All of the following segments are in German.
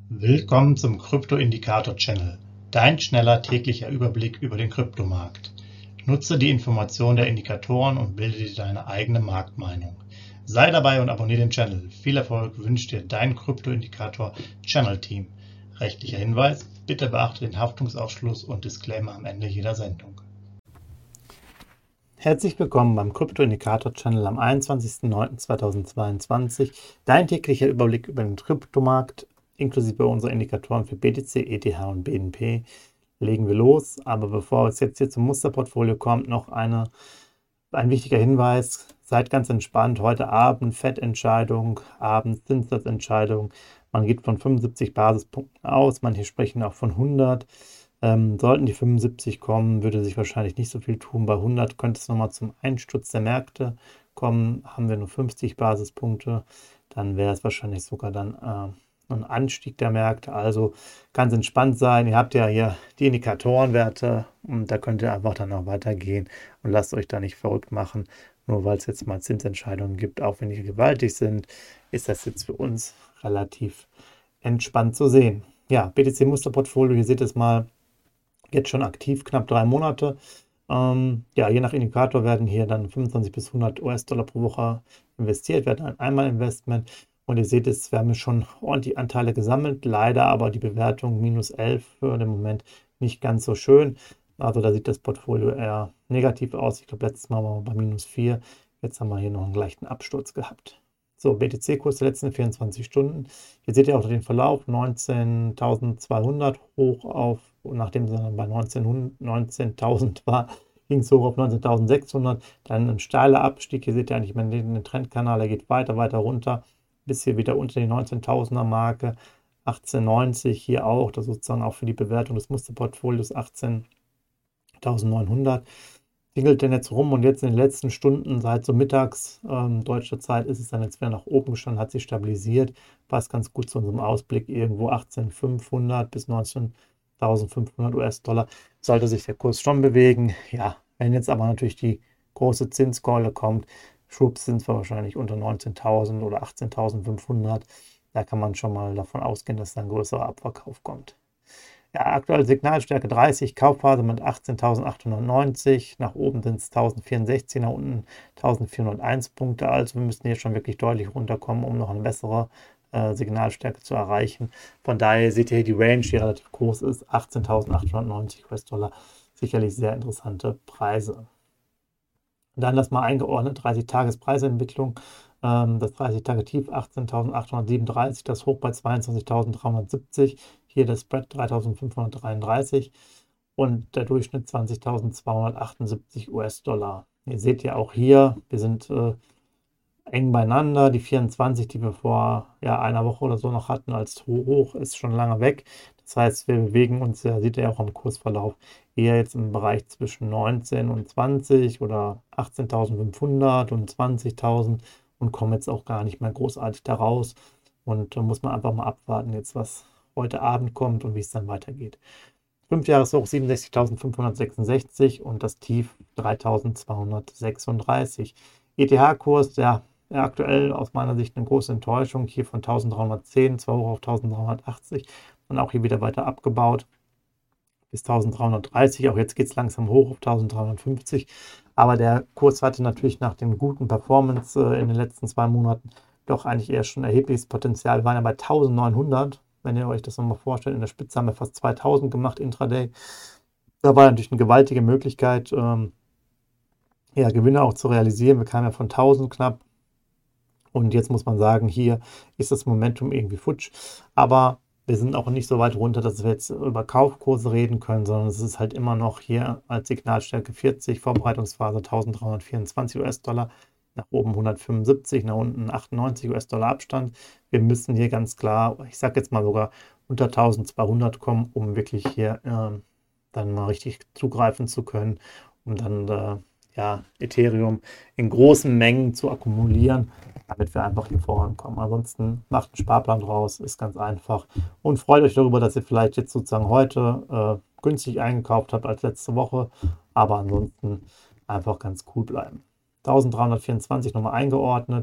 Willkommen zum Krypto-Indikator-Channel, dein schneller täglicher Überblick über den Kryptomarkt. Nutze die Informationen der Indikatoren und bilde dir deine eigene Marktmeinung. Sei dabei und abonniere den Channel. Viel Erfolg wünscht dir dein Krypto-Indikator-Channel-Team. Rechtlicher Hinweis: Bitte beachte den Haftungsausschluss und Disclaimer am Ende jeder Sendung. Herzlich willkommen beim Krypto-Indikator-Channel am 21.09.2022. Dein täglicher Überblick über den Kryptomarkt, inklusive unserer Indikatoren für BTC, ETH und BNP. Legen wir los, aber bevor es jetzt hier zum Musterportfolio kommt, noch ein wichtiger Hinweis. Seid ganz entspannt. Heute Abend FED-Entscheidung, abends Zinssatzentscheidung. Man geht von 75 Basispunkten aus, manche sprechen auch von 100. Sollten die 75 kommen, würde sich wahrscheinlich nicht so viel tun. Bei 100 könnte es nochmal zum Einsturz der Märkte kommen. Haben wir nur 50 Basispunkte, dann wäre es wahrscheinlich sogar dann ein Anstieg der Märkte. Also ganz entspannt sein. Ihr habt ja hier die Indikatorenwerte und da könnt ihr einfach dann auch weitergehen und lasst euch da nicht verrückt machen. Nur weil es jetzt mal Zinsentscheidungen gibt, auch wenn die gewaltig sind, ist das jetzt für uns relativ entspannt zu sehen. Ja, BTC-Musterportfolio, hier seht ihr es mal, jetzt schon aktiv, knapp 3 Monate. Je nach Indikator werden hier dann 25 bis 100 US-Dollar pro Woche investiert, werden ein Einmalinvestment. Und ihr seht es, wir haben schon ordentlich Anteile gesammelt, leider aber die Bewertung -11 für den Moment nicht ganz so schön. Also da sieht das Portfolio eher negativ aus. Ich glaube, letztes Mal waren wir bei -4. Jetzt haben wir hier noch einen leichten Absturz gehabt. So, BTC-Kurs der letzten 24 Stunden. Hier seht ihr auch den Verlauf, 19.200 hoch auf, nachdem es dann bei 19.000 war, ging es hoch auf 19.600. Dann ein steiler Abstieg. Hier seht ihr eigentlich den Trendkanal, der geht weiter runter, bis hier wieder unter die 19.000er Marke. 18,90 hier auch, das sozusagen auch für die Bewertung des Musterportfolios 18.900. Tingelt denn jetzt rum und jetzt in den letzten Stunden, seit so mittags deutscher Zeit, ist es dann jetzt wieder nach oben gestanden, hat sich stabilisiert, passt ganz gut zu unserem Ausblick, irgendwo 18.500 bis 19.500 US-Dollar sollte sich der Kurs schon bewegen. Ja, wenn jetzt aber natürlich die große Zinskeule kommt, schwupps sind wir wahrscheinlich unter 19.000 oder 18.500, da kann man schon mal davon ausgehen, dass dann ein größerer Abverkauf kommt. Ja, aktuell Signalstärke 30, Kaufphase mit 18.890, nach oben sind es 1.064, nach unten 1.401 Punkte, also wir müssen hier schon wirklich deutlich runterkommen, um noch eine bessere Signalstärke zu erreichen. Von daher seht ihr hier die Range, die relativ groß ist, 18.890 US-Dollar, sicherlich sehr interessante Preise. Dann das mal eingeordnet, 30-Tages-Preisentwicklung, das 30-Tage-Tief 18.837, das Hoch bei 22.370, hier der Spread 3.533 und der Durchschnitt 20.278 US-Dollar. Ihr seht ja auch hier, wir sind eng beieinander. Die 24, die wir vor einer Woche oder so noch hatten als Hoch, ist schon lange weg. Das heißt, wir bewegen uns, seht ihr auch am Kursverlauf, eher jetzt im Bereich zwischen 19 und 20 oder 18.500 und 20.000 und kommen jetzt auch gar nicht mehr großartig da raus. Und da muss man einfach mal abwarten, jetzt was heute Abend kommt und wie es dann weitergeht. 5-Jahres-Hoch 67.566 und das Tief 3.236. ETH-Kurs, aktuell aus meiner Sicht eine große Enttäuschung, hier von 1.310, zwar hoch auf 1.380 und auch hier wieder weiter abgebaut bis 1.330, auch jetzt geht es langsam hoch auf 1.350, aber der Kurs hatte natürlich nach den guten Performance in den letzten 2 Monaten doch eigentlich eher schon erhebliches Potenzial. Wir waren ja bei 1.900, wenn ihr euch das nochmal vorstellt, in der Spitze haben wir fast 2.000 gemacht intraday. Da war natürlich eine gewaltige Möglichkeit, Gewinne auch zu realisieren. Wir kamen ja von 1.000 knapp und jetzt muss man sagen, hier ist das Momentum irgendwie futsch, aber wir sind auch nicht so weit runter, dass wir jetzt über Kaufkurse reden können, sondern es ist halt immer noch hier als Signalstärke 40, Vorbereitungsphase 1.324 US-Dollar, nach oben 175, nach unten 98 US-Dollar Abstand. Wir müssen hier ganz klar, ich sage jetzt mal sogar unter 1.200 kommen, um wirklich hier dann mal richtig zugreifen zu können, um dann Ethereum in großen Mengen zu akkumulieren, damit wir einfach hier vorankommen. Ansonsten macht einen Sparplan draus, ist ganz einfach und freut euch darüber, dass ihr vielleicht jetzt sozusagen heute günstig eingekauft habt als letzte Woche, aber ansonsten einfach ganz cool bleiben. 1.324 nochmal eingeordnet,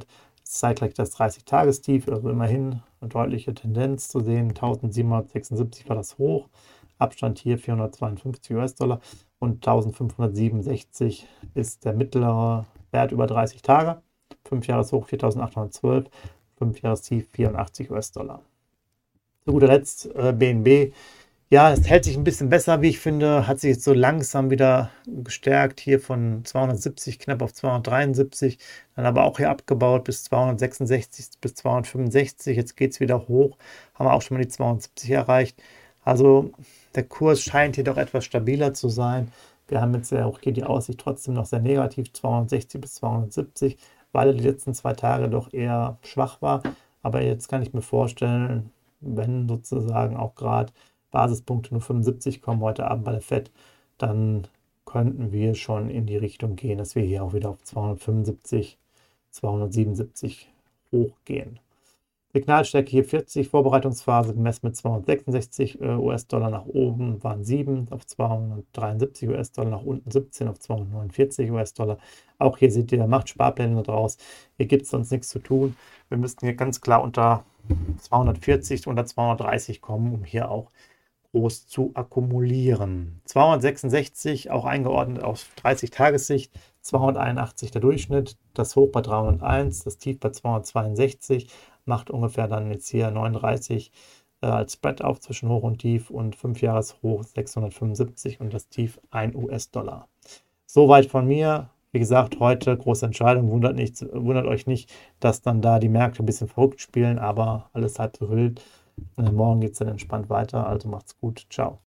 Es zeigt gleich das 30-Tages-Tief, also immerhin eine deutliche Tendenz zu sehen. 1776 war das Hoch, Abstand hier 452 US-Dollar und 1567 ist der mittlere Wert über 30 Tage. 5-Jahres-Hoch 4812, 5-Jahres-Tief 84 US-Dollar. Zu guter Letzt BNB. Ja, es hält sich ein bisschen besser, wie ich finde, hat sich jetzt so langsam wieder gestärkt, hier von 270 knapp auf 273, dann aber auch hier abgebaut bis 266 bis 265, jetzt geht es wieder hoch, haben wir auch schon mal die 270 erreicht. Also der Kurs scheint hier doch etwas stabiler zu sein. Wir haben jetzt ja auch hier die Aussicht trotzdem noch sehr negativ, 260 bis 270, weil er die letzten 2 Tage doch eher schwach war. Aber jetzt kann ich mir vorstellen, wenn sozusagen auch gerade Basispunkte nur 75 kommen heute Abend bei der FED, dann könnten wir schon in die Richtung gehen, dass wir hier auch wieder auf 275, 277 hochgehen. Signalstärke hier 40, Vorbereitungsphase gemessen mit 266 US-Dollar nach oben waren 7 auf 273 US-Dollar, nach unten 17 auf 249 US-Dollar. Auch hier seht ihr, macht Sparpläne draus. Hier gibt es sonst nichts zu tun. Wir müssten hier ganz klar unter 240, unter 230 kommen, um hier auch groß zu akkumulieren. 266 auch eingeordnet auf 30-Tagessicht, 281 der Durchschnitt, das Hoch bei 301, das Tief bei 262, macht ungefähr dann jetzt hier 39 als Spread auf zwischen Hoch und Tief und 5-Jahres-Hoch 675 und das Tief 1 US-Dollar. Soweit von mir. Wie gesagt, heute große Entscheidung, wundert euch nicht, dass dann da die Märkte ein bisschen verrückt spielen, aber alles halb so wild. Morgen geht es dann entspannt weiter, also macht's gut, ciao.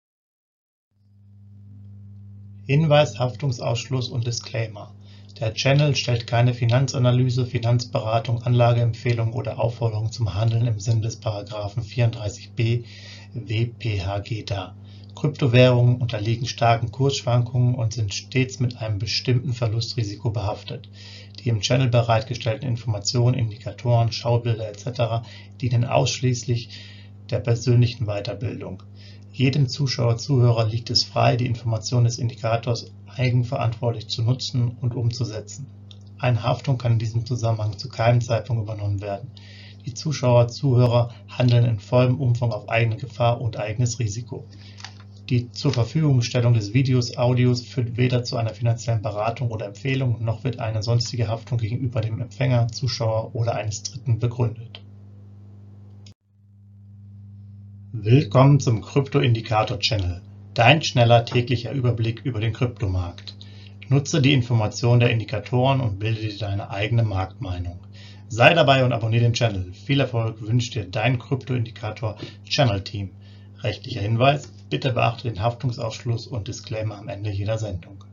Hinweis, Haftungsausschluss und Disclaimer. Der Channel stellt keine Finanzanalyse, Finanzberatung, Anlageempfehlung oder Aufforderung zum Handeln im Sinne des Paragraphen 34b WPHG dar. Kryptowährungen unterliegen starken Kursschwankungen und sind stets mit einem bestimmten Verlustrisiko behaftet. Die im Channel bereitgestellten Informationen, Indikatoren, Schaubilder etc. dienen ausschließlich der persönlichen Weiterbildung. Jedem Zuschauer/Zuhörer liegt es frei, die Informationen des Indikators eigenverantwortlich zu nutzen und umzusetzen. Eine Haftung kann in diesem Zusammenhang zu keinem Zeitpunkt übernommen werden. Die Zuschauer/Zuhörer handeln in vollem Umfang auf eigene Gefahr und eigenes Risiko. Die Zurverfügungstellung des Videos, Audios führt weder zu einer finanziellen Beratung oder Empfehlung, noch wird eine sonstige Haftung gegenüber dem Empfänger, Zuschauer oder eines Dritten begründet. Willkommen zum Krypto-Indikator-Channel, dein schneller täglicher Überblick über den Kryptomarkt. Nutze die Informationen der Indikatoren und bilde dir deine eigene Marktmeinung. Sei dabei und abonniere den Channel. Viel Erfolg wünscht dir dein Krypto-Indikator-Channel-Team. Rechtlicher Hinweis: Bitte beachte den Haftungsausschluss und Disclaimer am Ende jeder Sendung.